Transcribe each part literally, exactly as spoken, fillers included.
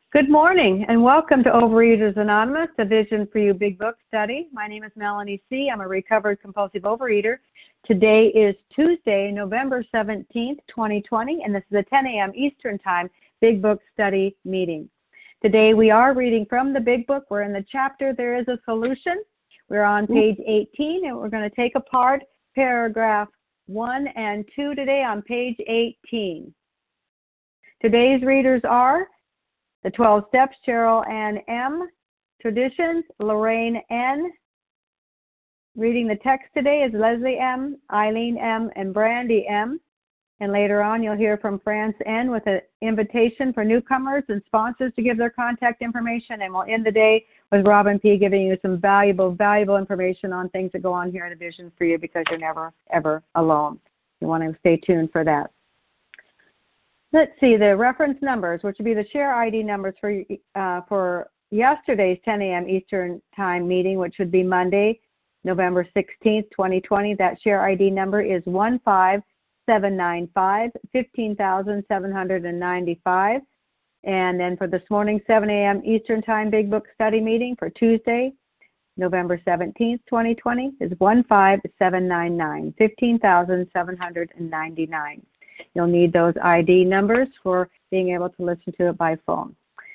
Good morning and welcome to Overeaters Anonymous, a Vision for You Big Book study. My name is Melanie C. I'm a recovered compulsive overeater. Today is Tuesday, November seventeenth, twenty twenty, and this is a ten a.m. Eastern Time Big Book study meeting. Today we are reading from the Big Book. We're in the chapter There is a Solution. We're on page eighteen, and we're going to take apart paragraph one and two today on page eighteen. Today's readers are The twelve Steps, Cheryl Ann M. Traditions, Lorraine N. Reading the text today is Leslie M., Eileen M., and Brandy M. And later on, you'll hear from France N. with an invitation for newcomers and sponsors to give their contact information. And we'll end the day with Robin P. giving you some valuable, valuable information on things that go on here at A Vision for You, because you're never, ever alone. You want to stay tuned for that. Let's see, the reference numbers, which would be the share I D numbers for uh, for yesterday's ten a.m. Eastern Time meeting, which would be Monday, November sixteenth, twenty twenty. That share I D number is one five seven nine five, one five seven nine five. And then for this morning, seven a.m. Eastern Time Big Book Study meeting for Tuesday, November seventeenth, twenty twenty, is one five seven nine nine, one five seven nine nine. You'll need those I D numbers for being able to listen to it by phone.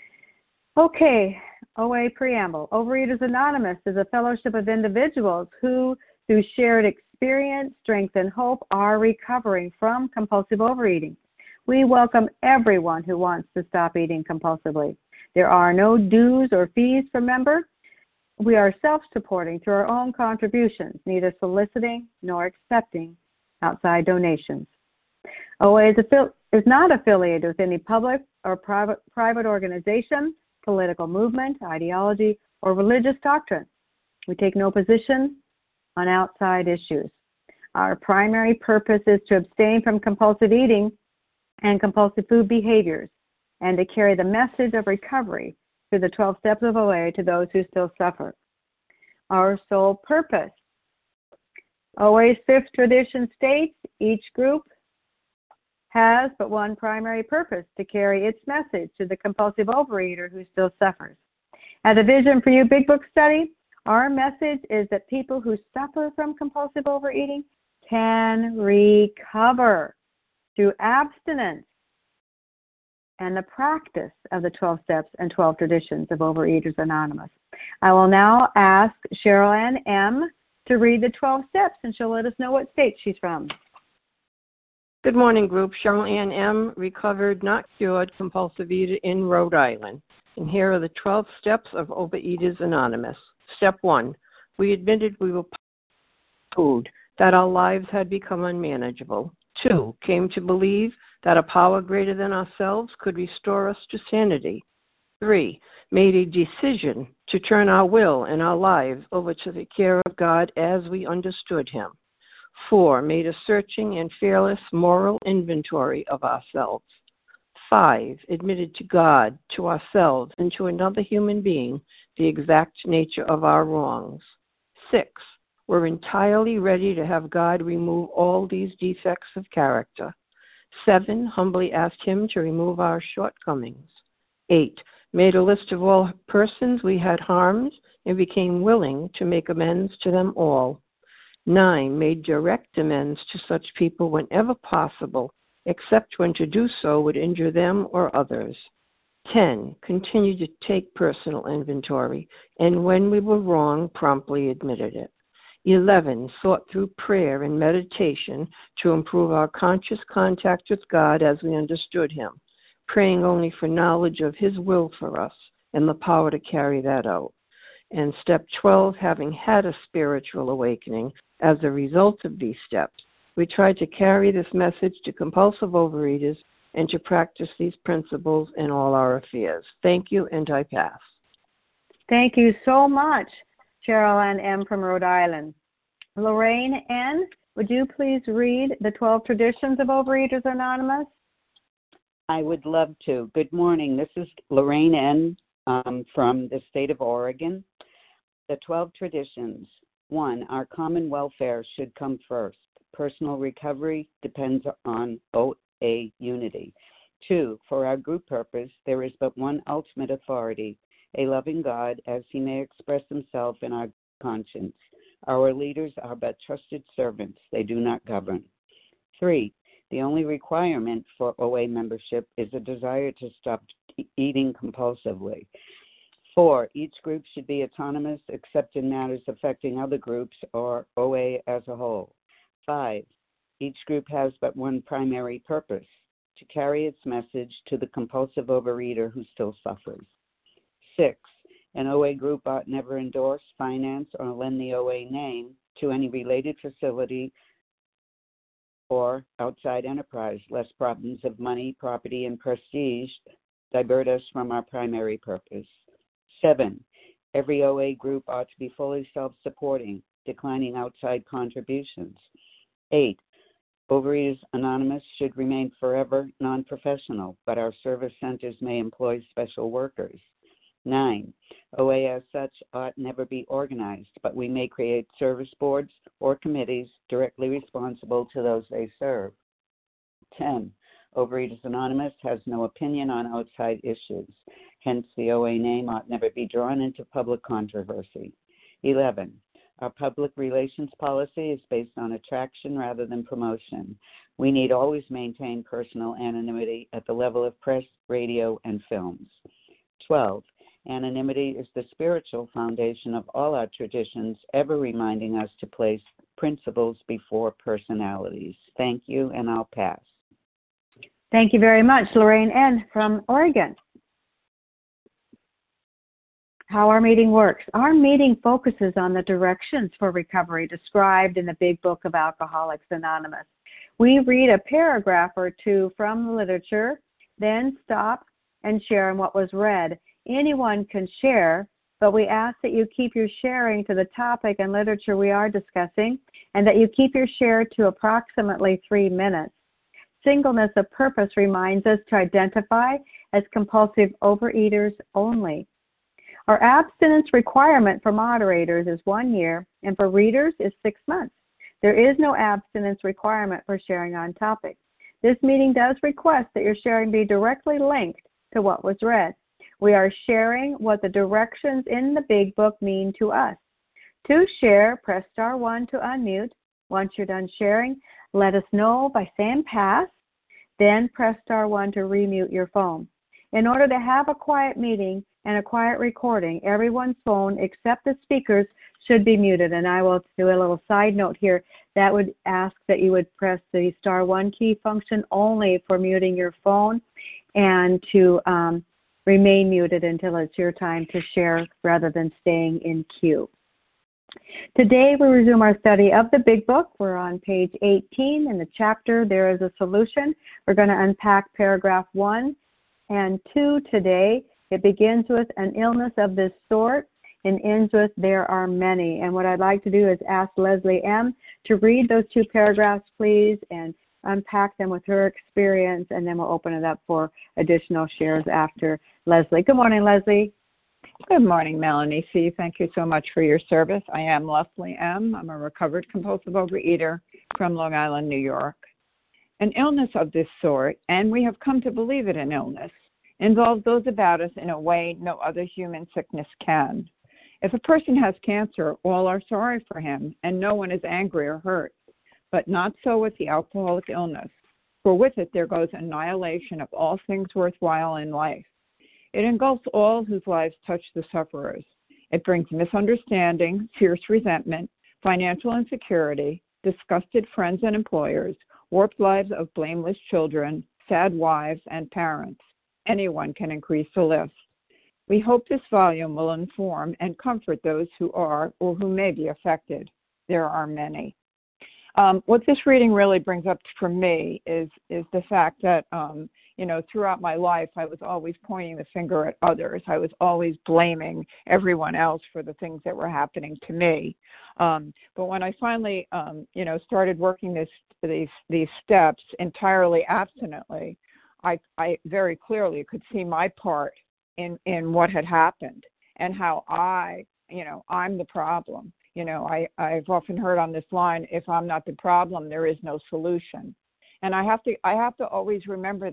Okay, O A Preamble. Overeaters Anonymous is a fellowship of individuals who, through shared experience, strength, and hope, are recovering from compulsive overeating. We welcome everyone who wants to stop eating compulsively. There are no dues or fees for members. We are self-supporting through our own contributions, neither soliciting nor accepting outside donations. O A is, affi- is not affiliated with any public or private, private organization, political movement, ideology, or religious doctrine. We take no position on outside issues. Our primary purpose is to abstain from compulsive eating and compulsive food behaviors, and to carry the message of recovery through the twelve steps of O A to those who still suffer. Our sole purpose. O A's fifth tradition states each group has but one primary purpose: to carry its message to the compulsive overeater who still suffers. At the Vision for You Big Book Study, our message is that people who suffer from compulsive overeating can recover through abstinence and the practice of the twelve steps and twelve traditions of Overeaters Anonymous. I will now ask Cheryl Ann M. to read the twelve steps, and she'll let us know what state she's from. Good morning, group. Cheryl Ann M., recovered, not cured, compulsive eater in Rhode Island. And here are the twelve steps of Overeaters Anonymous. Step one, we admitted we were food, that our lives had become unmanageable. Two, came to believe that a power greater than ourselves could restore us to sanity. Three, made a decision to turn our will and our lives over to the care of God as we understood Him. Four, made a searching and fearless moral inventory of ourselves. Five, admitted to God, to ourselves, and to another human being the exact nature of our wrongs. Six, we're entirely ready to have God remove all these defects of character. Seven, humbly asked Him to remove our shortcomings. Eight, made a list of all persons we had harmed and became willing to make amends to them all. Nine, made direct amends to such people whenever possible, except when to do so would injure them or others. Ten, continued to take personal inventory, and when we were wrong, promptly admitted it. Eleven, sought through prayer and meditation to improve our conscious contact with God as we understood Him, praying only for knowledge of His will for us and the power to carry that out. And step twelve, having had a spiritual awakening as a result of these steps, we tried to carry this message to compulsive overeaters and to practice these principles in all our affairs. Thank you, and I pass. Thank you so much, Cheryl Ann M. from Rhode Island. Lorraine N., would you please read the twelve traditions of Overeaters Anonymous? I would love to. Good morning. This is Lorraine N. Um, from the state of Oregon. The twelve traditions. One, our common welfare should come first. Personal recovery depends on O A unity. Two, for our group purpose, there is but one ultimate authority, a loving God, as he may express himself in our conscience. Our leaders are but trusted servants. They do not govern. Three, the only requirement for O A membership is a desire to stop e- eating compulsively. Four, each group should be autonomous except in matters affecting other groups or O A as a whole. Five, each group has but one primary purpose, to carry its message to the compulsive overeater who still suffers. Six, an O A group ought never endorse, finance, or lend the O A name to any related facility or outside enterprise, lest problems of money, property, and prestige divert us from our primary purpose. Seven, every O A group ought to be fully self-supporting, declining outside contributions. Eight, Overeaters Anonymous should remain forever non-professional, but our service centers may employ special workers. Nine, O A as such ought never be organized, but we may create service boards or committees directly responsible to those they serve. Ten, Overeaters Anonymous has no opinion on outside issues. Hence, the O A name ought never be drawn into public controversy. Eleven, our public relations policy is based on attraction rather than promotion. We need always maintain personal anonymity at the level of press, radio, and films. Twelve, anonymity is the spiritual foundation of all our traditions, ever reminding us to place principles before personalities. Thank you, and I'll pass. Thank you very much, Lorraine N. from Oregon. How our meeting works. Our meeting focuses on the directions for recovery described in the Big Book of Alcoholics Anonymous. We read a paragraph or two from the literature, then stop and share on what was read. Anyone can share, but we ask that you keep your sharing to the topic and literature we are discussing, and that you keep your share to approximately three minutes. Singleness of purpose reminds us to identify as compulsive overeaters only. Our abstinence requirement for moderators is one year, and for readers is six months. There is no abstinence requirement for sharing on topic. This meeting does request that your sharing be directly linked to what was read. We are sharing what the directions in the Big Book mean to us. To share, press star one to unmute. Once you're done sharing, let us know by saying pass, then press star one to remute your phone. In order to have a quiet meeting and a quiet recording, everyone's phone except the speakers should be muted. And I will do a little side note here. That would ask that you would press the star one key function only for muting your phone, and to um, remain muted until it's your time to share rather than staying in queue. Today we resume our study of the Big Book. We're on page eighteen in the chapter There is a Solution. We're going to unpack paragraph one and two today. It begins with an illness of this sort and ends with there are many. And what I'd like to do is ask Leslie M. to read those two paragraphs, please, and unpack them with her experience, and then we'll open it up for additional shares after Leslie. Good morning, Leslie. Good morning, Melanie C. Thank you so much for your service. I am Leslie M. I'm a recovered compulsive overeater from Long Island, New York. An illness of this sort, and we have come to believe it an illness, involves those about us in a way no other human sickness can. If a person has cancer, all are sorry for him, and no one is angry or hurt. But not so with the alcoholic illness, for with it there goes annihilation of all things worthwhile in life. It engulfs all whose lives touch the sufferers. It brings misunderstanding, fierce resentment, financial insecurity, disgusted friends and employers, warped lives of blameless children, sad wives, and parents. Anyone can increase the list. We hope this volume will inform and comfort those who are or who may be affected. There are many. Um, what this reading really brings up for me is is the fact that, um, you know, throughout my life, I was always pointing the finger at others. I was always blaming everyone else for the things that were happening to me. Um, but when I finally, um, you know, started working this these these steps entirely abstinently, I, I very clearly could see my part in, in what had happened and how I, you know, I'm the problem. You know, I, I've often heard on this line, if I'm not the problem, there is no solution. And I have to I have to always remember that.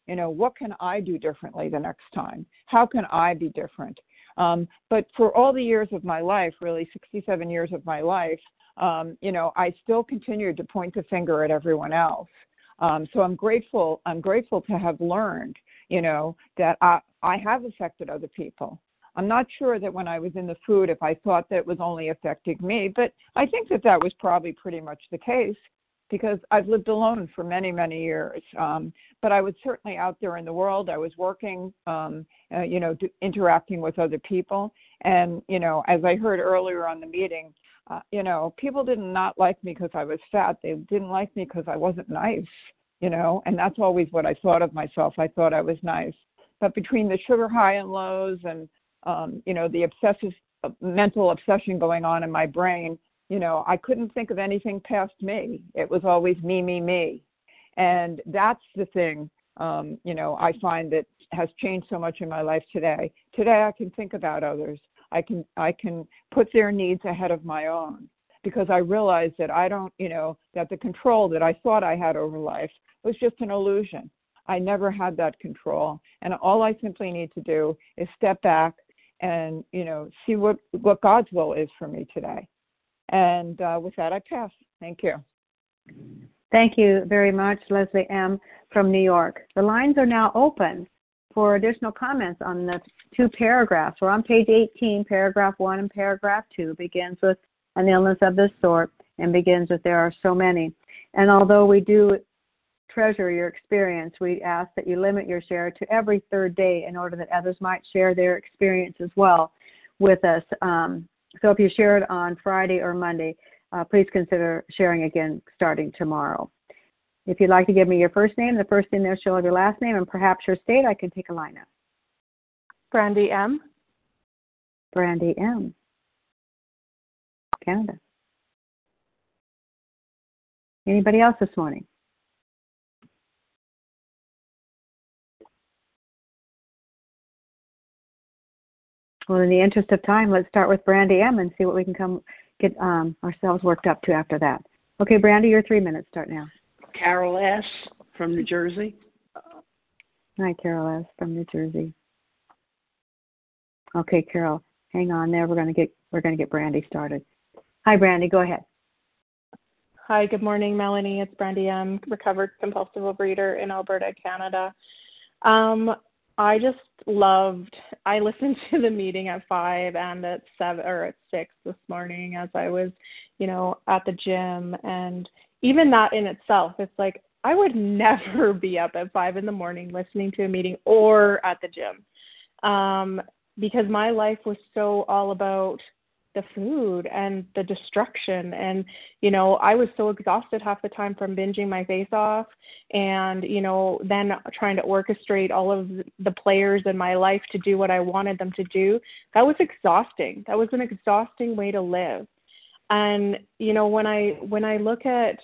You know, what can I do differently the next time? How can I be different? Um, but for all the years of my life, really sixty-seven years of my life, um, you know, I still continued to point the finger at everyone else. Um, so I'm grateful. I'm grateful to have learned, you know, that I, I have affected other people. I'm not sure that when I was in the food, if I thought that it was only affecting me, but I think that that was probably pretty much the case because I've lived alone for many, many years. Um, but I was certainly out there in the world. I was working, um, uh, you know, d- interacting with other people. And, you know, as I heard earlier on the meeting, uh, you know, people did not like me because I was fat. They didn't like me because I wasn't nice, you know, and that's always what I thought of myself. I thought I was nice. But between the sugar high and lows and, um, you know, the obsessive uh, mental obsession going on in my brain, you know, I couldn't think of anything past me. It was always me, me, me. And that's the thing, um, you know, I find that has changed so much in my life today. Today I can think about others. I can I can put their needs ahead of my own because I realize that I don't, you know, that the control that I thought I had over life was just an illusion. I never had that control. And all I simply need to do is step back and, you know, see what, what God's will is for me today. And uh, with that, I pass. Thank you. Thank you very much, Leslie M. from New York. The lines are now open for additional comments on the two paragraphs. We're on page eighteen, paragraph one and paragraph two begins with an illness of this sort and begins with there are so many. And although we do treasure your experience, we ask that you limit your share to every third day in order that others might share their experience as well with us. Um, so if you share it on Friday or Monday, uh, please consider sharing again starting tomorrow. If you'd like to give me your first name, the first initial of your last name, and perhaps your state, I can take a lineup. Brandy M. Brandy M. Canada. Anybody else this morning? Well, in the interest of time, let's start with Brandy M. and see what we can come get um, ourselves worked up to after that. Okay, Brandy, your three minutes start now. Carol S. from New Jersey. Hi, Carol S. from New Jersey. Okay, Carol, hang on there. We're gonna get we're gonna get Brandy started. Hi, Brandy. Go ahead. Hi, good morning, Melanie. It's Brandy M., recovered compulsive overeater in Alberta, Canada. Um, I just loved. I listened to the meeting at five and at seven or at six this morning as I was, you know, at the gym, and even that in itself, it's like I would never be up at five in the morning listening to a meeting or at the gym, um, because my life was so all about the food and the destruction. And, you know, I was so exhausted half the time from binging my face off and, you know, then trying to orchestrate all of the players in my life to do what I wanted them to do. That was exhausting. That was an exhausting way to live. And, you know, when I, when I look at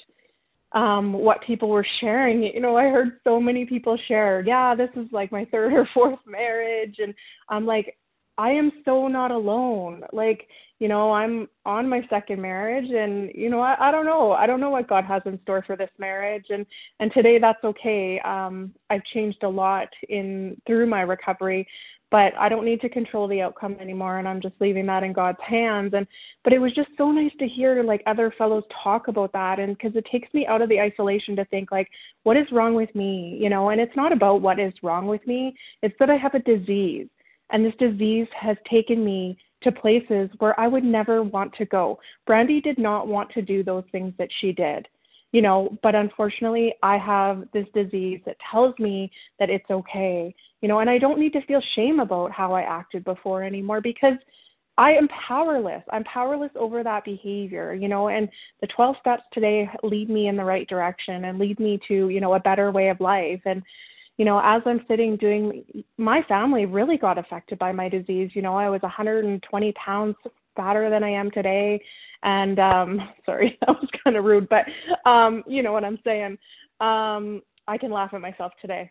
um, what people were sharing, you know, I heard so many people share, yeah, this is like my third or fourth marriage. And I'm like, I am so not alone. Like, you know, I'm on my second marriage and, you know, I, I don't know. I don't know what God has in store for this marriage. And, and today that's okay. Um, I've changed a lot in through my recovery, but I don't need to control the outcome anymore. And I'm just leaving that in God's hands. And, but it was just so nice to hear like other fellows talk about that. And because it takes me out of the isolation to think like, what is wrong with me? You know, and it's not about what is wrong with me. It's that I have a disease. And this disease has taken me to places where I would never want to go. Brandy did not want to do those things that she did, you know, but unfortunately I have this disease that tells me that it's okay, you know, and I don't need to feel shame about how I acted before anymore because I am powerless. I'm powerless over that behavior, you know, and the twelve steps today lead me in the right direction and lead me to, you know, a better way of life. And you know, as I'm sitting doing, my family really got affected by my disease. You know, I was one hundred twenty pounds fatter than I am today. And, um, sorry, that was kind of rude, but um, you know what I'm saying. Um, I can laugh at myself today.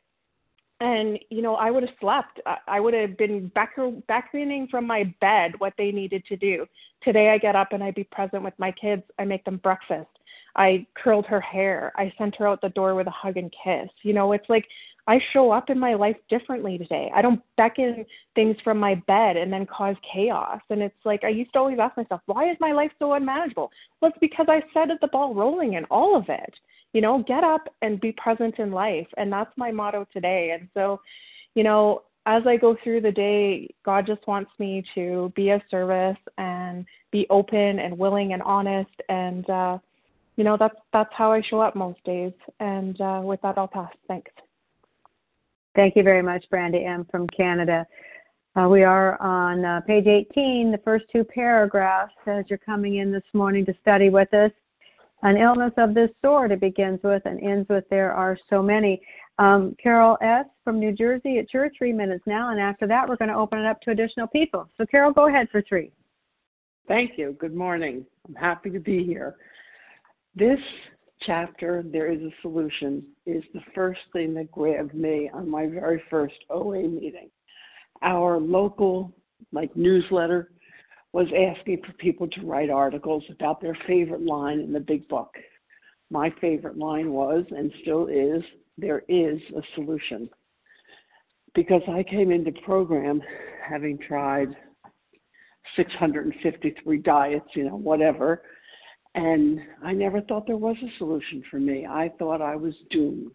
And, you know, I would have slept. I would have been back, backleaning from my bed what they needed to do. Today I get up and I be present with my kids. I make them breakfast. I curled her hair. I sent her out the door with a hug and kiss. You know, it's like, I show up in my life differently today. I don't beckon things from my bed and then cause chaos. And it's like, I used to always ask myself, why is my life so unmanageable? Well, it's because I set the ball rolling in all of it. You know, get up and be present in life. And that's my motto today. And so, you know, as I go through the day, God just wants me to be of service and be open and willing and honest. And, uh, you know, that's, that's how I show up most days. And uh, with that, I'll pass. Thanks. Thank you very much, Brandy M. from Canada. Uh, we are on uh, page eighteen, the first two paragraphs, as you're coming in this morning to study with us. An illness of this sort, it begins with and ends with, there are so many. Um, Carol S. from New Jersey, it's your three minutes now, and after that, we're going to open it up to additional people. So, Carol, go ahead for three. Thank you. Good morning. I'm happy to be here. This chapter, There is a Solution, is the first thing that grabbed me on my very first O A meeting. Our local like newsletter was asking for people to write articles about their favorite line in the big book. My favorite line was, and still is, there is a solution. Because I came into program having tried six hundred fifty-three diets, you know, whatever, and I never thought there was a solution for me. I thought I was doomed.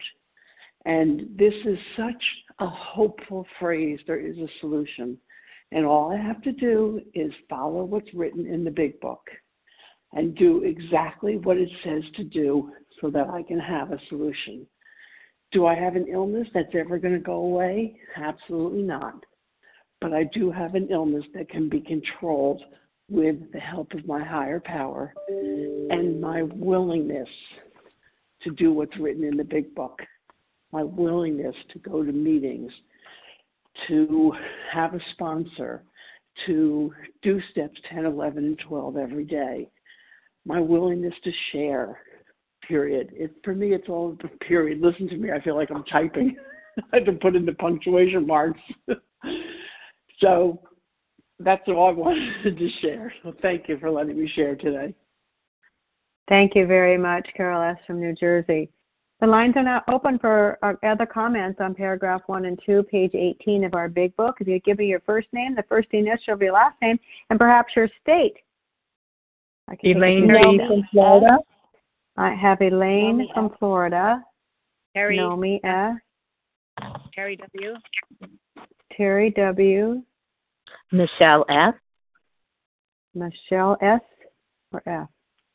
And this is such a hopeful phrase, there is a solution. And all I have to do is follow what's written in the big book and do exactly what it says to do so that I can have a solution. Do I have an illness that's ever going to go away? Absolutely not. But I do have an illness that can be controlled with the help of my higher power and my willingness to do what's written in the big book, my willingness to go to meetings, to have a sponsor, to do steps ten, eleven, and twelve every day, my willingness to share, period. It, for me, it's all period. Listen to me. I feel like I'm typing. I had to put in the punctuation marks. So that's all I wanted to share. So thank you for letting me share today. Thank you very much, Carol S. from New Jersey. The lines are now open for other comments on paragraph one and two, page eighteen of our big book. If you give me your first name, the first initial of your last name, and perhaps your state. Elaine G. from Florida. I have Elaine Naomi from F. Florida. Terry. Naomi F. Terry W. Terry W. Michelle F. Michelle S. or F?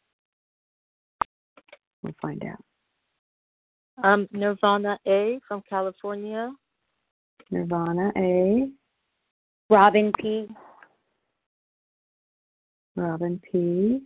We'll find out. Um, Nirvana A. from California. Nirvana A. Robin P. Robin P.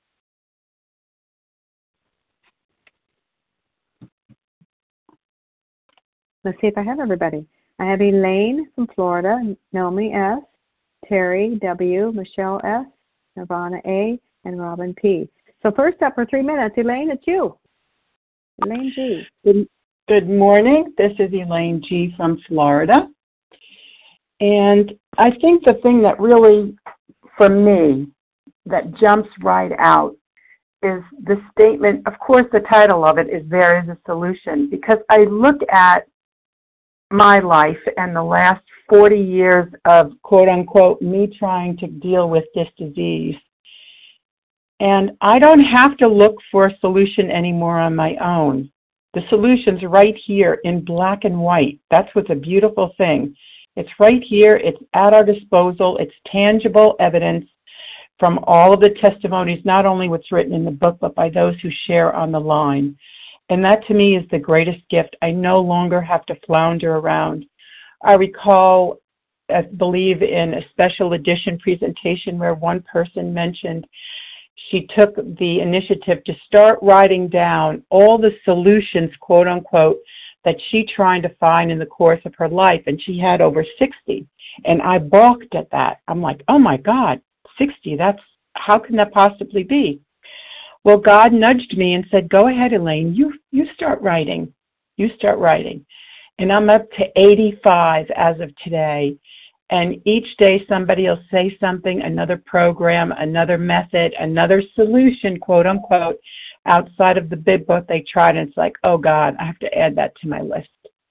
Let's see if I have everybody. I have Elaine from Florida, Naomi S., Terry W., Michelle S., Nirvana A., and Robin P. So first up for three minutes, Elaine, it's you. Elaine G. Good, good morning. This is Elaine G. from Florida. And I think the thing that really, for me, that jumps right out is the statement. Of course, the title of it is There is a Solution, because I look at my life and the last forty years of, quote unquote, me trying to deal with this disease. And I don't have to look for a solution anymore on my own. The solution's right here in black and white. That's what's a beautiful thing. It's right here. It's at our disposal. It's tangible evidence from all of the testimonies, not only what's written in the book, but by those who share on the line. And that to me is the greatest gift. I no longer have to flounder around. I recall, I believe, in a special edition presentation where one person mentioned she took the initiative to start writing down all the solutions, quote unquote, that she tried to find in the course of her life. And she had over sixty. And I balked at that. I'm like, oh my God, sixty, that's, how can that possibly be? Well, God nudged me and said, go ahead, Elaine, you, you start writing. You start writing. And I'm up to eighty-five as of today. And each day somebody will say something, another program, another method, another solution, quote unquote, outside of the big book they tried. And it's like, oh God, I have to add that to my list.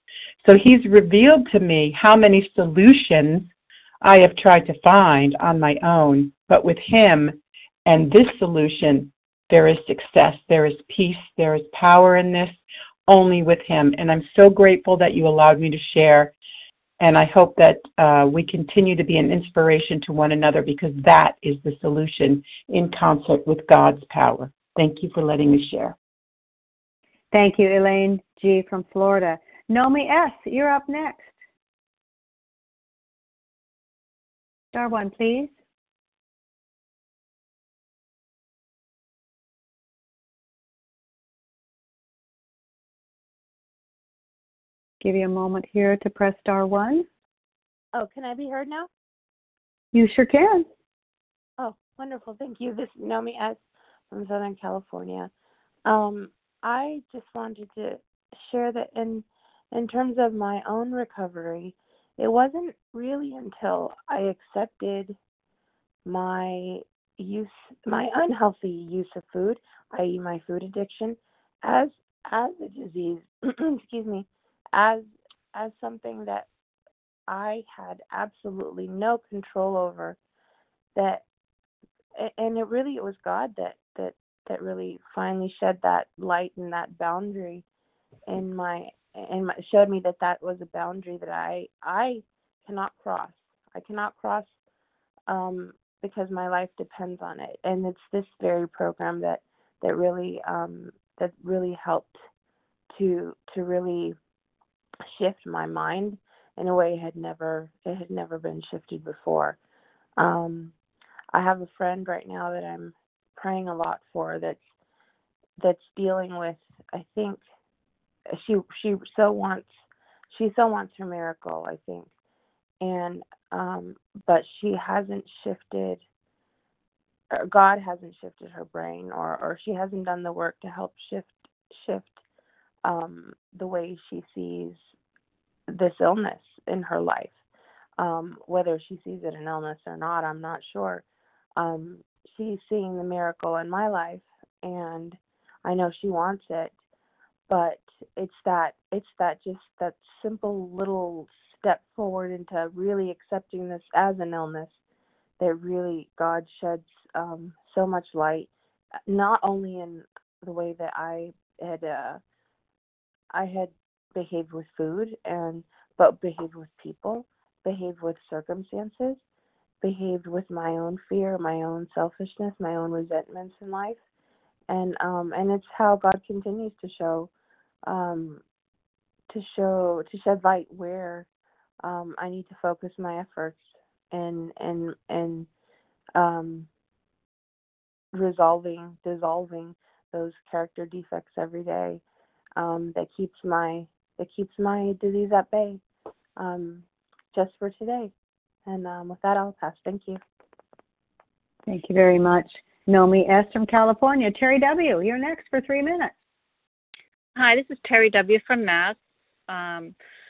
So he's revealed to me how many solutions I have tried to find on my own, but with him and this solution, there is success, there is peace, there is power in this, only with him. And I'm so grateful that you allowed me to share. And I hope that uh, we continue to be an inspiration to one another, because that is the solution in concert with God's power. Thank you for letting me share. Thank you, Elaine G. from Florida. Nomi S., you're up next. Star one, please. Give you a moment here to press star one. Oh, can I be heard now? You sure can. Oh, wonderful. Thank you. This is Nomi S. from Southern California. Um, I just wanted to share that in in terms of my own recovery, it wasn't really until I accepted my use, my unhealthy use of food, that is my food addiction, as as a disease, excuse me, as as something that I had absolutely no control over, that, and it really, it was God that, that, that really finally shed that light and that boundary in my, and my, showed me that that was a boundary that I, I cannot cross. I cannot cross um, because my life depends on it. And it's this very program that, that really, um, that really helped to, to really shift my mind in a way it had never it had never been shifted before. Um, I have a friend right now that I'm praying a lot for that's that's dealing with, I think she she so wants she so wants her miracle, I think. And um, but she hasn't shifted, or God hasn't shifted her brain, or, or she hasn't done the work to help shift shift um, the way she sees this illness in her life. Um, whether she sees it an illness or not, I'm not sure. Um, she's seeing the miracle in my life, and I know she wants it, but it's that it's that just that simple little step forward into really accepting this as an illness that really God sheds um, so much light, not only in the way that I had uh, I had behaved with food, and but behaved with people, behaved with circumstances, behaved with my own fear, my own selfishness, my own resentments in life, and um, and it's how God continues to show, um, to show to shed light where um, I need to focus my efforts and and and um, resolving, dissolving those character defects every day. Um, that keeps my that keeps my disease at bay, um, just for today. And um, with that, I'll pass. Thank you. Thank you very much. Nomi S. from California. Terry W., you're next for three minutes. Hi, this is Terry W. from Mass. Um,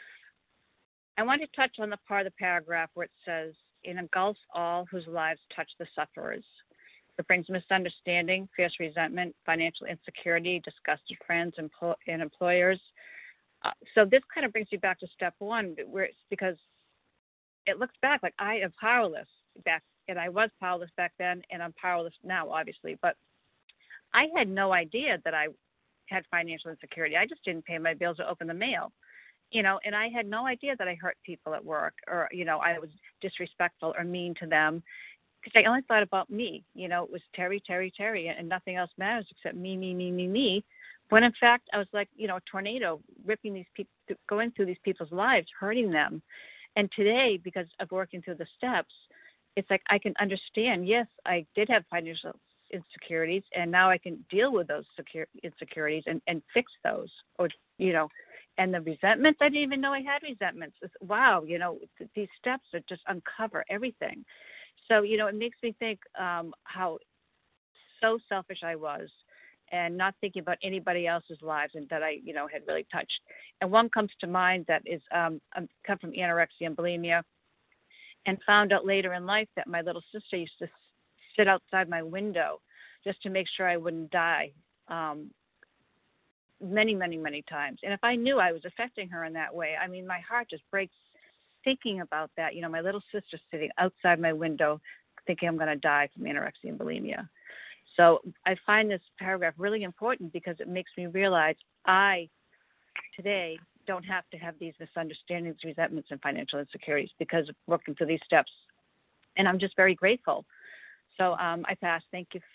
I want to touch on the part of the paragraph where it says, "It engulfs all whose lives touch the sufferers. It brings misunderstanding, fierce resentment, financial insecurity, disgusted friends and, and employers." Uh, so this kind of brings you back to step one, where it's because it looks back like I am powerless back, and I was powerless back then, and I'm powerless now, obviously. But I had no idea that I had financial insecurity. I just didn't pay my bills or open the mail, you know, and I had no idea that I hurt people at work, or, you know, I was disrespectful or mean to them. Because I only thought about me, you know, it was Terry, Terry, Terry, and nothing else matters except me, me, me, me, me. When in fact I was like, you know, a tornado ripping these people, going through these people's lives, hurting them. And today, because of working through the steps, it's like I can understand. Yes, I did have financial insecurities, and now I can deal with those secure insecurities and, and fix those. Or, you know, and the resentments, I didn't even know I had resentments. It's, wow, you know, th- these steps that just uncover everything. So, you know, it makes me think um, how so selfish I was, and not thinking about anybody else's lives, and that I, you know, had really touched. And one comes to mind that is um, I come from anorexia and bulimia, and found out later in life that my little sister used to sit outside my window just to make sure I wouldn't die. Um, many, many, many times. And if I knew I was affecting her in that way, I mean, my heart just breaks thinking about that. You know, my little sister sitting outside my window thinking I'm going to die from anorexia and bulimia. So I find this paragraph really important because it makes me realize I, today, don't have to have these misunderstandings, resentments, and financial insecurities because of working through these steps. And I'm just very grateful. So um, I pass. Thank you.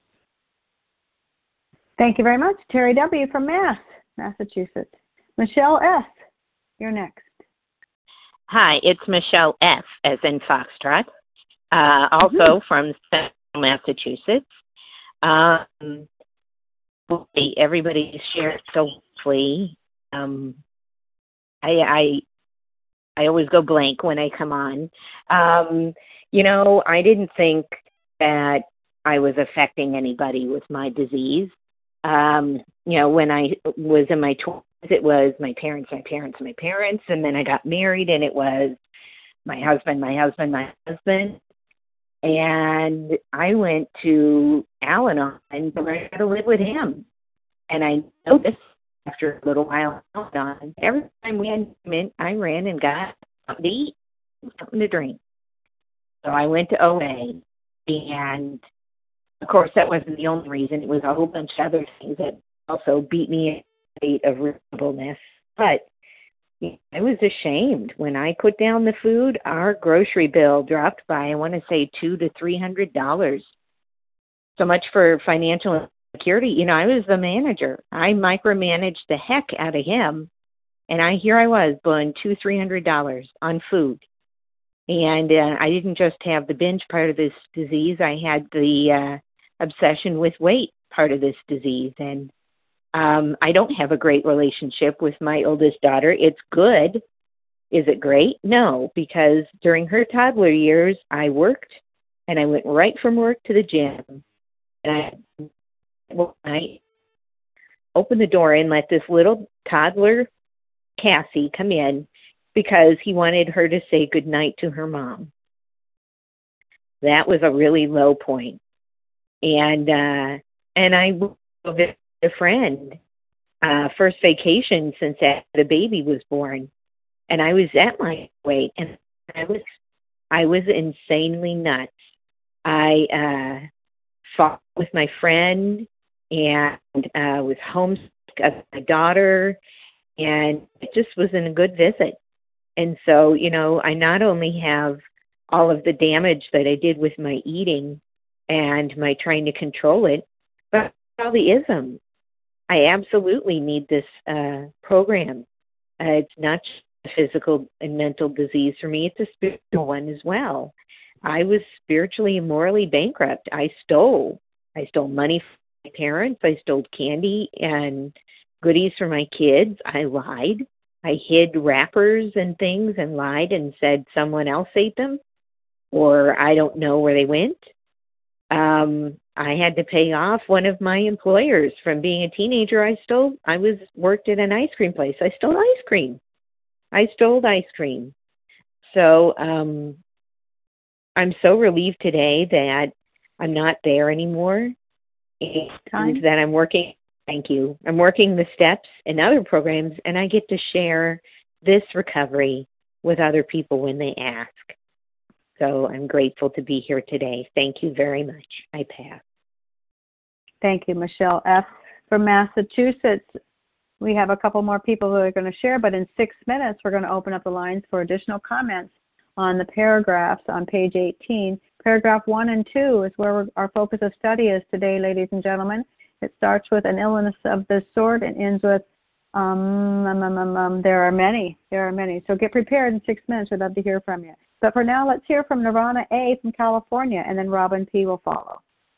Thank you very much. Terry W. from Mass, Massachusetts. Michelle S., you're next. Hi, it's Michelle F., as in Foxtrot, uh, also mm-hmm. from Central Massachusetts. Um, everybody shared so quickly. Um, I, I I always go blank when I come on. Um, you know, I didn't think that I was affecting anybody with my disease. Um, you know, when I was in my twenties, it was my parents, my parents, my parents, and then I got married, and it was my husband, my husband, my husband. And I went to Al-Anon to learn how to live with him. And I noticed after a little while, Al-Anon, every time we had mint, I ran and got something to eat, something to drink. So I went to O A, and of course that wasn't the only reason. It was a whole bunch of other things that also beat me in a state of reasonableness. But I was ashamed when I put down the food. Our grocery bill dropped by, I want to say, two to three hundred dollars. So much for financial security. You know, I was the manager. I micromanaged the heck out of him, and I here I was blowing two, three hundred dollars on food. And uh, I didn't just have the binge part of this disease. I had the uh, obsession with weight part of this disease, and um, I don't have a great relationship with my oldest daughter. It's good. Is it great? No, because during her toddler years, I worked, and I went right from work to the gym, and I Well, I opened the door and let this little toddler, Cassie, come in because he wanted her to say goodnight to her mom. That was a really low point. And uh, and I visited a friend, uh, first vacation since the baby was born. And I was at my weight, and I was I was insanely nuts. I uh, fought with my friend and uh, was homesick of my daughter, and it just wasn't a good visit. And so, you know, I not only have all of the damage that I did with my eating and my trying to control it, but all the isms. I absolutely need this uh, program. Uh, it's not just a physical and mental disease for me, it's a spiritual one as well. I was spiritually and morally bankrupt. I stole. I stole money from my parents. I stole candy and goodies for my kids. I lied. I hid wrappers and things and lied and said someone else ate them, or I don't know where they went. Um, I had to pay off one of my employers from being a teenager. I stole. I was worked at an ice cream place. I stole ice cream. I stole ice cream. So um, I'm so relieved today that I'm not there anymore, and Time. that I'm working. Thank you. I'm working the steps and other programs, and I get to share this recovery with other people when they ask. So I'm grateful to be here today. Thank you very much. I pass. Thank you, Michelle F. from Massachusetts. We have a couple more people who are going to share, but in six minutes, we're going to open up the lines for additional comments on the paragraphs on page eighteen. Paragraph one and two is where our focus of study is today, ladies and gentlemen. It starts with an illness of this sort and ends with, um, um, um, um, um, there are many, there are many. So get prepared in six minutes. We'd love to hear from you. But for now, let's hear from Nirvana A. from California, and then Robin P. will follow.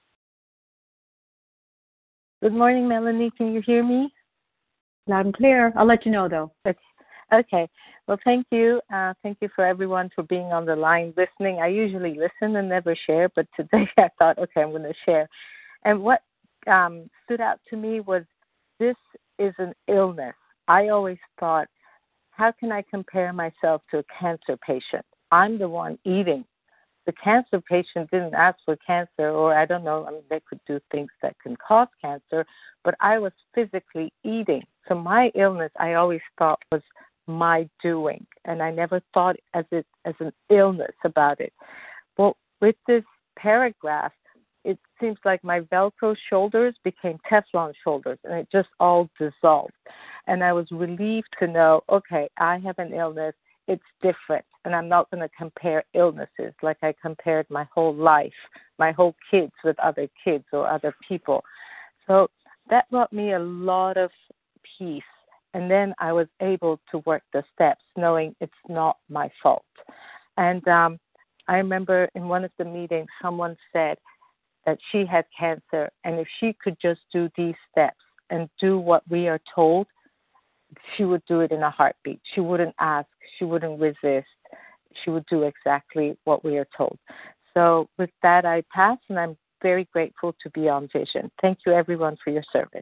Good morning, Melanie. Can you hear me? Loud and clear. I'll let you know, though. Okay. Okay. Well, thank you. Uh, thank you for everyone for being on the line listening. I usually listen and never share, but today I thought, okay, I'm going to share. And what um, stood out to me was this is an illness. I always thought, how can I compare myself to a cancer patient? I'm the one eating. the cancer patient didn't ask for cancer, or I don't know, I mean, they could do things that can cause cancer, but I was physically eating. So my illness, I always thought was my doing, and I never thought as it as an illness about it. Well, with this paragraph, it seems like my Velcro shoulders became Teflon shoulders, and it just all dissolved. And I was relieved to know, okay, I have an illness. It's different, and I'm not going to compare illnesses like I compared my whole life, my whole kids with other kids or other people. So that brought me a lot of peace, and then I was able to work the steps knowing it's not my fault. And um, I remember in one of the meetings, someone said that she had cancer, and if she could just do these steps and do what we are told, she would do it in a heartbeat. She wouldn't ask. She wouldn't resist. She would do exactly what we are told. So with that, I pass, and I'm very grateful to be on Vision. Thank you, everyone, for your service.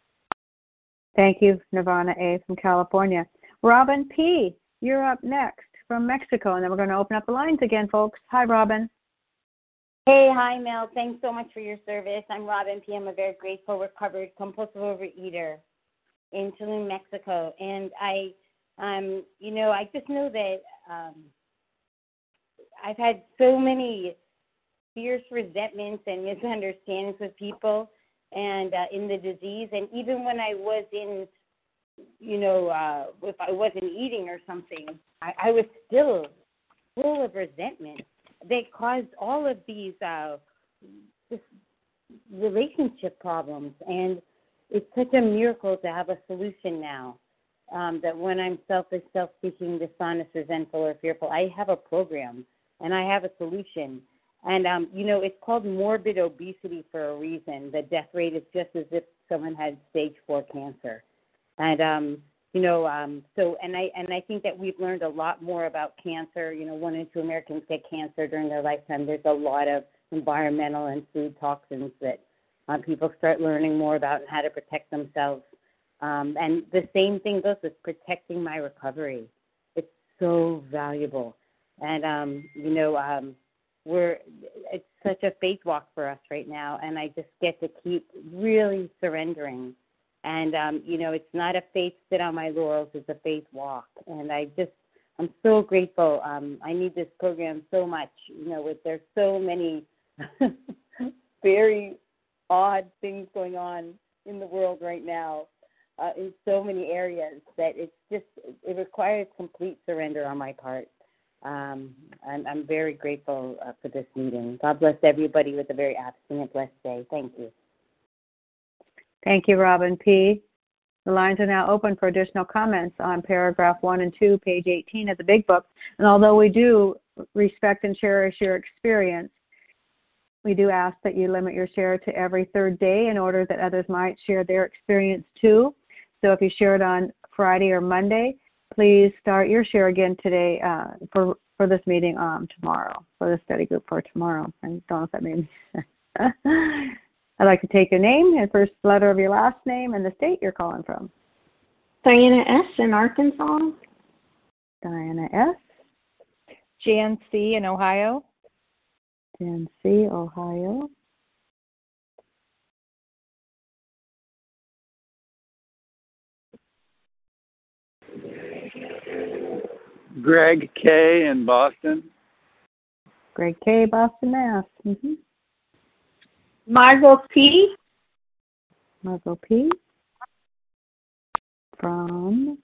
Thank you, Nirvana A. from California. Robin P., you're up next from Mexico, and then we're going to open up the lines again, folks. Hi, Robin. Hey, hi, Mel. Thanks so much for your service. I'm Robin P. I'm a very grateful, recovered, compulsive overeater in Tulum, Mexico. And I, um, you know, I just know that um, I've had so many fierce resentments and misunderstandings with people and uh, in the disease. And even when I was in, you know, uh, if I wasn't eating or something, I, I was still full of resentment. They caused all of these uh, just relationship problems. And it's such a miracle to have a solution now, um, that when I'm selfish, self-seeking, dishonest, resentful, or fearful, I have a program and I have a solution. And, um, you know, it's called morbid obesity for a reason. The death rate is just as if someone had stage four cancer. And, um, you know, um, so, and I and I think that we've learned a lot more about cancer. You know, one in two Americans get cancer during their lifetime. There's a lot of environmental and food toxins that uh, people start learning more about and how to protect themselves. Um, and the same thing goes with protecting my recovery. It's so valuable. And, um, you know, um, we're it's such a faith walk for us right now, and I just get to keep really surrendering. And, um, you know, it's not a faith sit on my laurels, it's a faith walk. And I just, I'm so grateful. Um, I need this program so much. You know, with there's so many very odd things going on in the world right now uh, in so many areas that it's just, it requires complete surrender on my part. Um, I'm, I'm very grateful uh, for this meeting. God bless everybody with a very abstinent, blessed day. Thank you. Thank you, Robin P. The lines are now open for additional comments on paragraph one and two, page eighteen of the Big Book. And although we do respect and cherish your experience, we do ask that you limit your share to every third day in order that others might share their experience too. So if you share it on Friday or Monday, please start your share again today uh, for, for this meeting um, tomorrow, for the study group for tomorrow. I don't know if that made sense. I'd like to take your name and first letter of your last name and the state you're calling from. Diana S. in Arkansas. Diana S. Jan C. in Ohio. Jan C. Ohio. Greg K. in Boston. Greg K. Boston, Mass. Mm-hmm. Margot P. Margot P. From.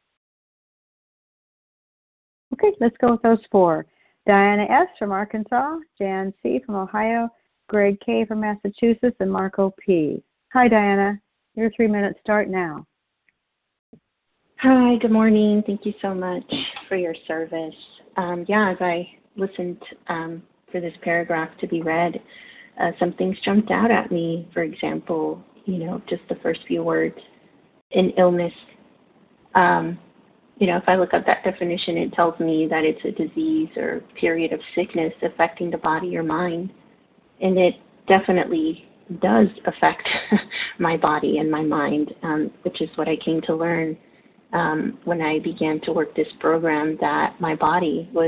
Okay, let's go with those four. Diana S. from Arkansas, Jan C. from Ohio, Greg K. from Massachusetts, and Marco P. Hi, Diana. Your three minutes start now. Hi, good morning. Thank you so much for your service. Um, yeah, as I listened um, for this paragraph to be read, uh, some things jumped out at me. For example, you know, just the first few words, in illness. Um, you know, if I look up that definition, it tells me that it's a disease or period of sickness affecting the body or mind. And it definitely does affect my body and my mind, um, which is what I came to learn um, when I began to work this program, that my body was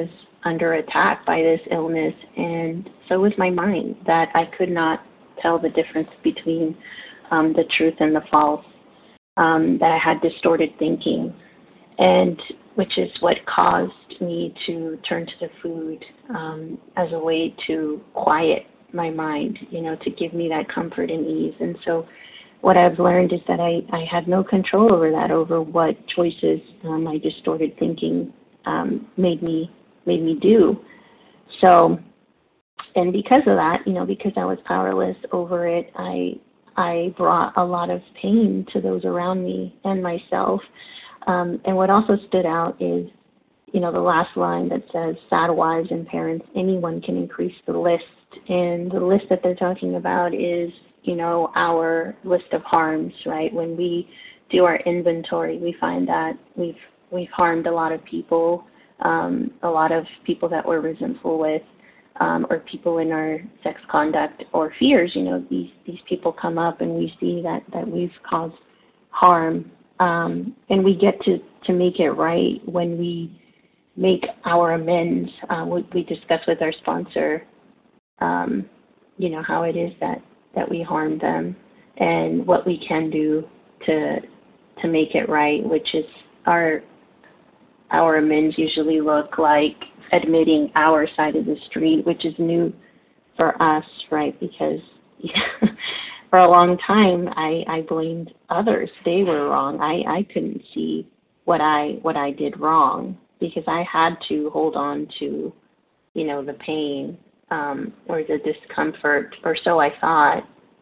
under attack by this illness, and so was my mind, that I could not tell the difference between um, the truth and the false, um, that I had distorted thinking, and which is what caused me to turn to the food um, as a way to quiet my mind, you know, to give me that comfort and ease. And so what I've learned is that I, I had no control over that, over what choices um, my distorted thinking um, made me made me do. So, and because of that, you know, because I was powerless over it, I I brought a lot of pain to those around me and myself. Um, and what also stood out is, you know, the last line that says, sad wives and parents, anyone can increase the list. And the list that they're talking about is, you know, our list of harms, right? When we do our inventory, we find that we've we've harmed a lot of people, um, a lot of people that we're resentful with, um, or people in our sex conduct or fears. You know, these these people come up and we see that, that we've caused harm. Um, and we get to, to make it right when we make our amends. Uh, we, we discuss with our sponsor, um, you know, how it is that, that we harmed them and what we can do to to make it right, which is our our amends usually look like admitting our side of the street, which is new for us, right? Because yeah, for a long time, I, I blamed others. They were wrong. I, I couldn't see what I what I did wrong because I had to hold on to, you know, the pain um, or the discomfort, or so I thought,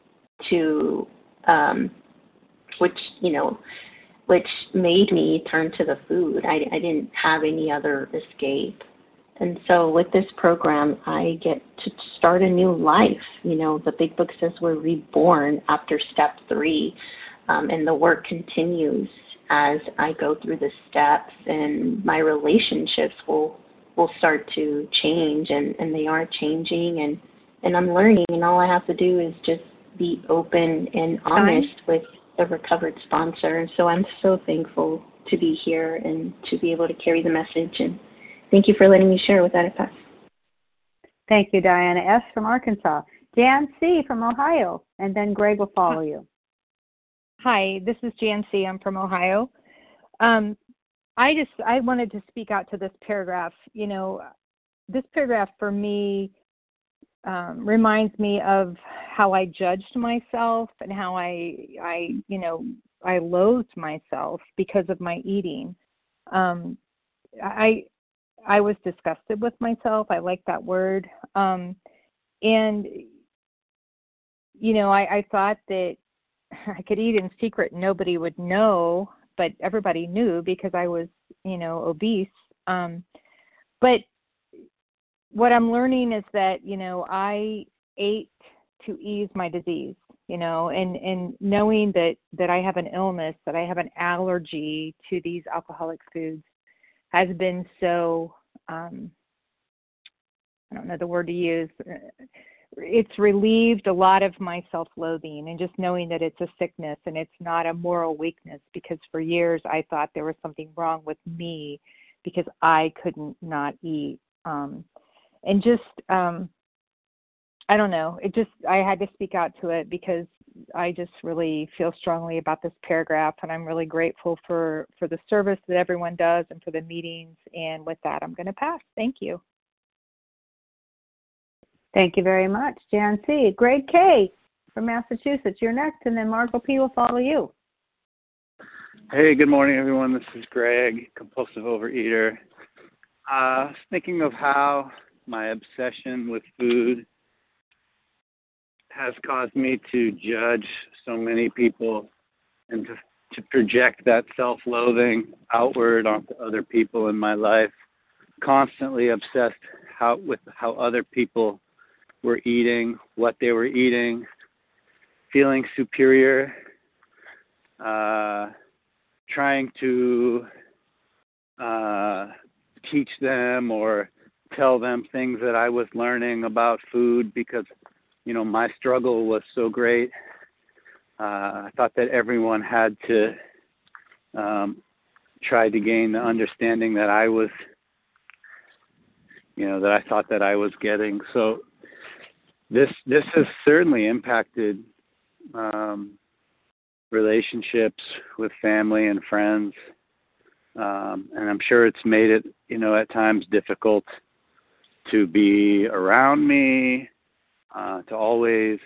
to um, which, you know, which made me turn to the food. I, I didn't have any other escape. And so with this program, I get to start a new life. You know, the Big Book says we're reborn after step three, um, and the work continues as I go through the steps, and my relationships will will start to change, and, and they are changing, and, and I'm learning, and all I have to do is just be open and honest Fine. with the recovered sponsor. And so I'm so thankful to be here and to be able to carry the message, and thank you for letting me share with that, I pass. Thank you, Diana S. from Arkansas. Jan C. from Ohio, and then Greg will follow you. Hi, this is Jan C. I'm from Ohio. Um, I just, I wanted to speak out to this paragraph. You know, this paragraph for me um, reminds me of how I judged myself and how I, I, you know, I loathed myself because of my eating. Um, I, I was disgusted with myself. I like that word. Um, and, you know, I, I thought that I could eat in secret and nobody would know, but everybody knew because I was, you know, obese. Um, but what I'm learning is that, you know, I ate to ease my disease, you know, and, and knowing that, that I have an illness, that I have an allergy to these alcoholic foods has been so, um, I don't know the word to use. It's relieved a lot of my self-loathing, and just knowing that it's a sickness and it's not a moral weakness, because for years I thought there was something wrong with me because I couldn't not eat. Um, and just, um, I don't know, it just, I had to speak out to it because I just really feel strongly about this paragraph, and I'm really grateful for, for the service that everyone does and for the meetings. And with that, I'm going to pass. Thank you. Thank you very much, Jan C. Greg K. from Massachusetts, you're next, and then Margot P. will follow you. Hey, good morning, everyone. This is Greg, compulsive overeater. Uh, I was thinking of how my obsession with food has caused me to judge so many people and to, to project that self-loathing outward onto other people in my life. Constantly obsessed how with how other people were eating, what they were eating, feeling superior, uh, trying to uh, teach them or tell them things that I was learning about food because, you know, my struggle was so great. Uh, I thought that everyone had to um, try to gain the understanding that I was you know, that I thought that I was getting. So this this has certainly impacted um, relationships with family and friends, um, and I'm sure it's made it, you know, at times difficult to be around me, uh, to always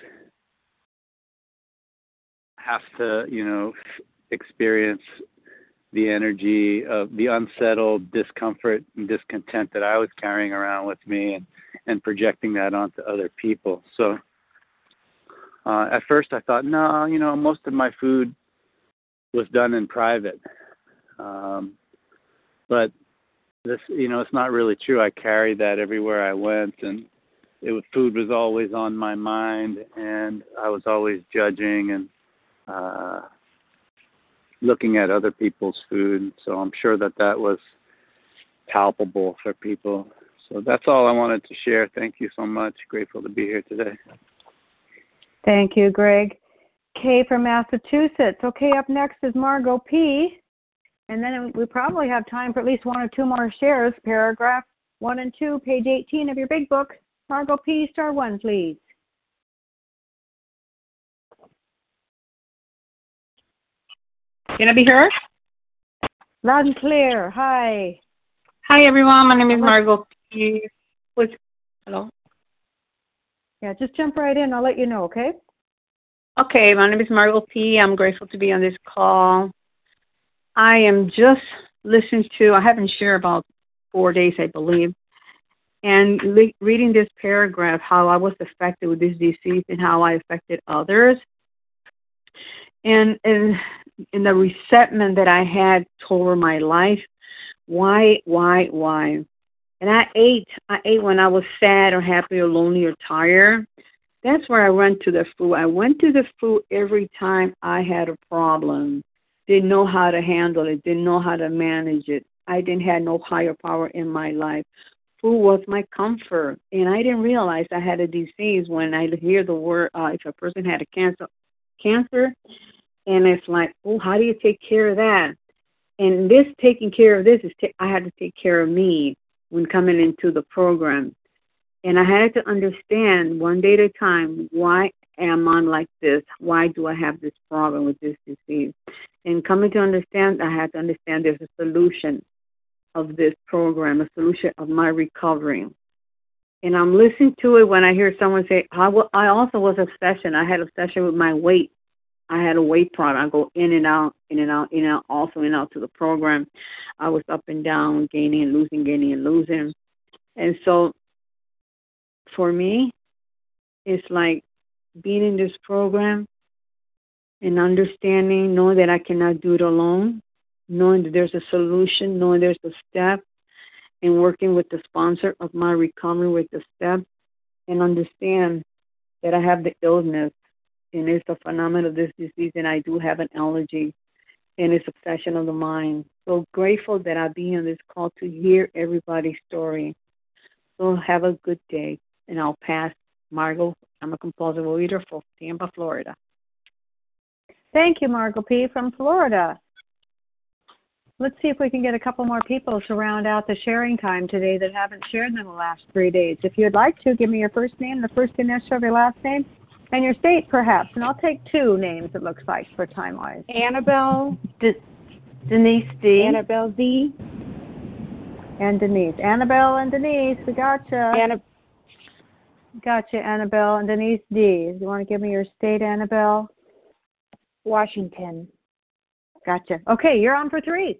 have to, you know, experience the energy of the unsettled discomfort and discontent that I was carrying around with me, and, and projecting that onto other people. So uh, at first I thought, no, you know, most of my food was done in private. Um, but this, you know, it's not really true. I carried that everywhere I went, and it was, food was always on my mind, and I was always judging and uh, looking at other people's food. So I'm sure that that was palpable for people. So that's all I wanted to share. Thank you so much. Grateful to be here today. Thank you, Greg. Kay from Massachusetts. Okay, up next is Margot P. And then we probably have time for at least one or two more shares. Paragraph one and two, page eighteen of your big book. Margot P, star one, please. Can I be heard? Loud and clear. Hi. Hi, everyone. My name is Margot P. What's, hello? Yeah, just jump right in. I'll let you know, okay? Okay, my name is Margot P. I'm grateful to be on this call. I am just listening to, I haven't shared about four days, I believe, and le- reading this paragraph, how I was affected with this disease and how I affected others. And, and, and the resentment that I had toward my life. Why, why, why? And I ate, I ate when I was sad or happy or lonely or tired. That's where I went to the food. I went to the food every time I had a problem. Didn't know how to handle it, didn't know how to manage it. I didn't have no higher power in my life. Food was my comfort. And I didn't realize I had a disease when I hear the word, uh, if a person had a cancer, cancer, and it's like, oh, how do you take care of that? And this taking care of this is, t- I had to take care of me when coming into the program. And I had to understand one day at a time, why am I like this? Why do I have this problem with this disease? And coming to understand, I had to understand there's a solution of this program, a solution of my recovery. And I'm listening to it when I hear someone say, I, w- I also was obsession. I had obsession with my weight. I had a weight problem. I go in and out, in and out, in and out, also in and out to the program. I was up and down, gaining and losing, gaining and losing. And so for me, it's like being in this program and understanding, knowing that I cannot do it alone, knowing that there's a solution, knowing there's a step, and working with the sponsor of my recovery with the steps, and understand that I have the illness, and it's a phenomenon of this disease, and I do have an allergy, and it's obsession of the mind. So grateful that I'll be on this call to hear everybody's story. So have a good day, and I'll pass. Margot, I'm a compulsive overeater from Tampa, Florida. Thank you, Margot P. from Florida. Let's see if we can get a couple more people to round out the sharing time today that haven't shared in the last three days. If you'd like to, give me your first name, the first initial of your last name, and your state, perhaps. And I'll take two names, it looks like, for time-wise. Annabelle. De- Denise D. Annabelle D. And Denise. Annabelle and Denise, we gotcha. Anna- gotcha, Annabelle and Denise D. You want to give me your state, Annabelle? Washington. Gotcha. Okay, you're on for three.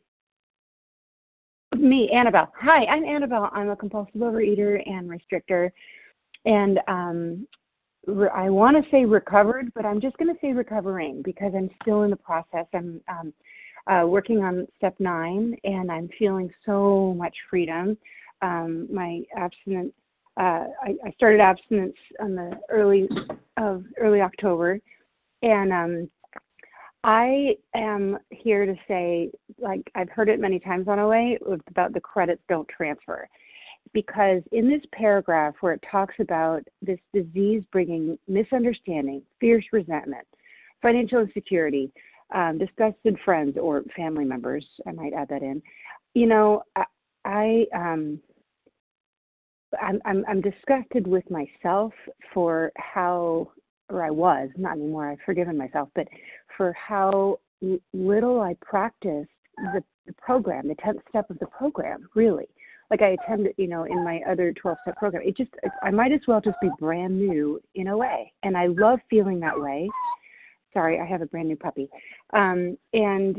Me, Annabelle. Hi, I'm Annabelle. I'm a compulsive overeater and restrictor. And um, re- I want to say recovered, but I'm just going to say recovering because I'm still in the process. I'm um, uh, working on step nine, and I'm feeling so much freedom. Um, my abstinence, uh, I, I started abstinence on the early of early October, and um, I am here to say, like I've heard it many times on O A, about the credits don't transfer. Because in this paragraph where it talks about this disease bringing misunderstanding, fierce resentment, financial insecurity, um, disgusted friends or family members, I might add that in, you know, I, I um, I'm, I'm I'm disgusted with myself for how, or I was, not anymore, I've forgiven myself, but for how little I practiced the, the program, the tenth step of the program, really. Like I attended, you know, in my other twelve-step program. It just, I might as well just be brand new in a way. And I love feeling that way. Sorry, I have a brand new puppy. Um, and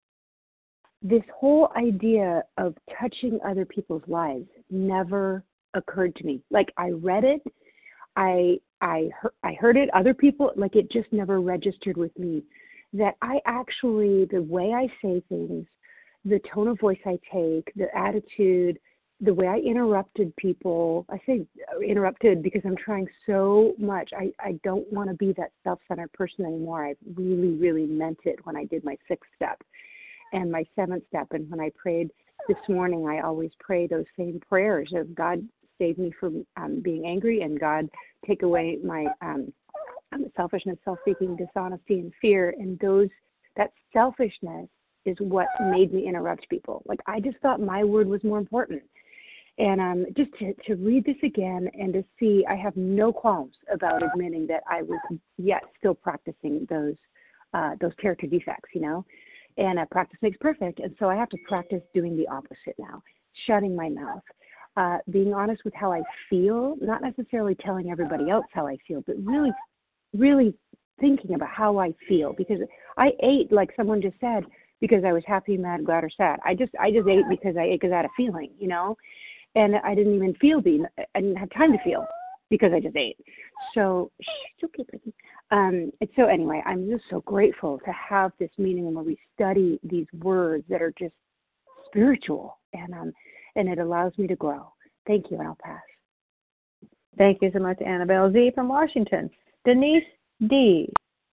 this whole idea of touching other people's lives never occurred to me. Like I read it, I I heard, I heard it, other people, like it just never registered with me that I actually, the way I say things, the tone of voice I take, the attitude, the way I interrupted people, I say interrupted because I'm trying so much. I, I don't want to be that self-centered person anymore. I really, really meant it when I did my sixth step and my seventh step. And when I prayed this morning, I always pray those same prayers of God save me from um, being angry, and God take away my um, selfishness, self-seeking, dishonesty, and fear. And those, that selfishness is what made me interrupt people. Like I just thought my word was more important. And um, just to, to read this again and to see, I have no qualms about admitting that I was yet still practicing those uh, those character defects, you know. And uh, practice makes perfect. And so I have to practice doing the opposite now, shutting my mouth. Uh, being honest with how I feel, not necessarily telling everybody else how I feel, but really, really thinking about how I feel. Because I ate, like someone just said, because I was happy, mad, glad, or sad. I just, I just ate because I ate because I had a feeling, you know, and I didn't even feel the, I didn't have time to feel because I just ate. So, shh, it's okay, Brittany. Um, and so anyway, I'm just so grateful to have this meeting where we study these words that are just spiritual, and um, and it allows me to grow. Thank you, and I'll pass. Thank you so much, Annabelle Z. from Washington. Denise D.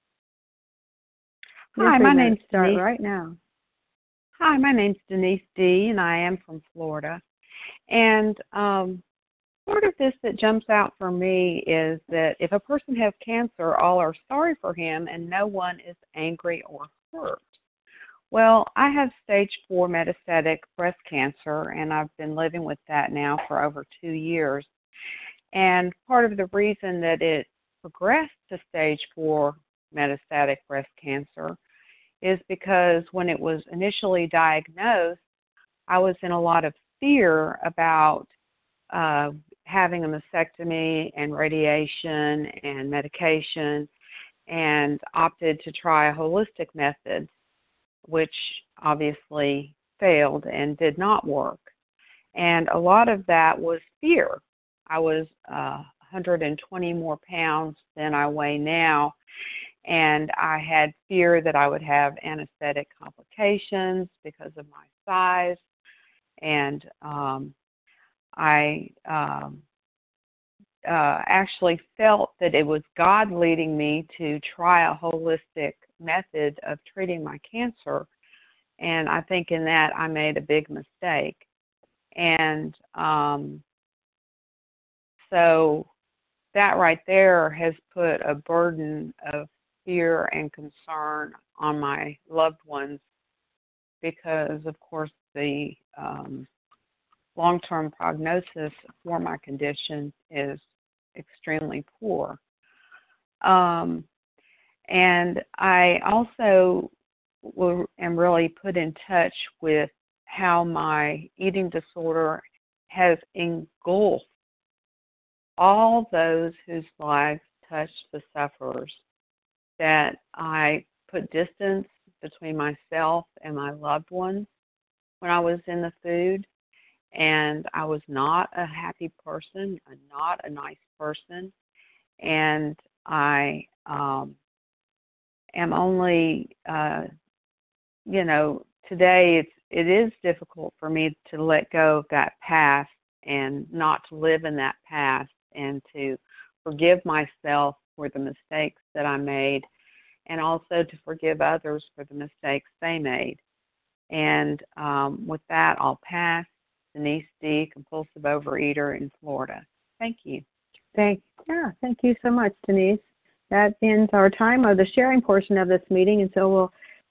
Hi, my name's start Denise. right now. Hi, my name's Denise D, and I am from Florida. And um, part of this that jumps out for me is that if a person has cancer, all are sorry for him, and no one is angry or hurt. Well, I have stage four metastatic breast cancer, and I've been living with that now for over two years. And part of the reason that it progressed to stage four metastatic breast cancer is because when it was initially diagnosed, I was in a lot of fear about uh, having a mastectomy and radiation and medication, and opted to try a holistic method, which obviously failed and did not work. And a lot of that was fear. I was uh, one hundred twenty more pounds than I weigh now, and I had fear that I would have anesthetic complications because of my size. And um, I um, uh, actually felt that it was God leading me to try a holistic method of treating my cancer. And I think in that I made a big mistake. And um, so that right there has put a burden of fear and concern on my loved ones, because, of course, the um, long-term prognosis for my condition is extremely poor. Um, and I also will, am really put in touch with how my eating disorder has engulfed all those whose lives touch the sufferers, that I put distance between myself and my loved ones when I was in the food, and I was not a happy person, not a nice person, and I um, am only, uh, you know, today it's it is difficult for me to let go of that past and not to live in that past, and to forgive myself for the mistakes that I made, and also to forgive others for the mistakes they made. And um, with that, I'll pass. Denise D., compulsive overeater in Florida. Thank you. Thank, yeah, thank you so much, Denise. That ends our time of the sharing portion of this meeting, and so we'll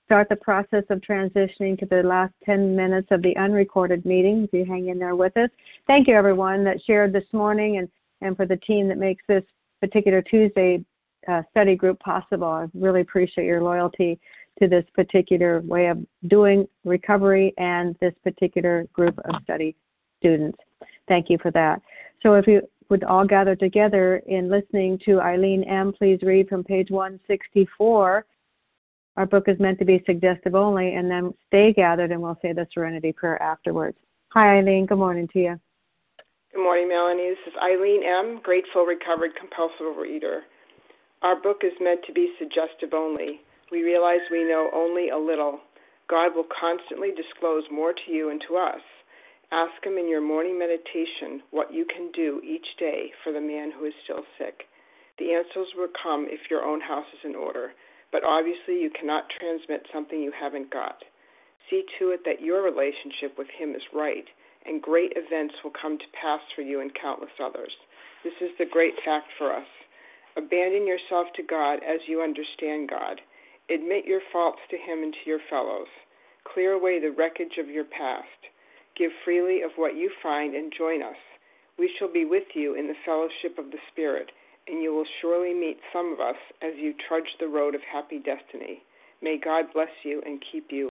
start the process of transitioning to the last ten minutes of the unrecorded meeting, if you hang in there with us. Thank you, everyone that shared this morning, and, and for the team that makes this particular Tuesday uh, study group possible. I really appreciate your loyalty to this particular way of doing recovery and this particular group of study students. Thank you for that. So if you would all gather together in listening to Eileen M., please read from page one sixty-four. Our book is meant to be suggestive only, and then stay gathered and we'll say the Serenity Prayer afterwards. Hi, Eileen. Good morning to you. Good morning, Melanie. This is Eileen M., grateful, recovered, compulsive overeater. Our book is meant to be suggestive only. We realize we know only a little. God will constantly disclose more to you and to us. Ask Him in your morning meditation what you can do each day for the man who is still sick. The answers will come if your own house is in order, but obviously you cannot transmit something you haven't got. See to it that your relationship with Him is right, and great events will come to pass for you and countless others. This is the great fact for us. Abandon yourself to God as you understand God. Admit your faults to Him and to your fellows. Clear away the wreckage of your past. Give freely of what you find and join us. We shall be with you in the fellowship of the Spirit, and you will surely meet some of us as you trudge the road of happy destiny. May God bless you and keep you.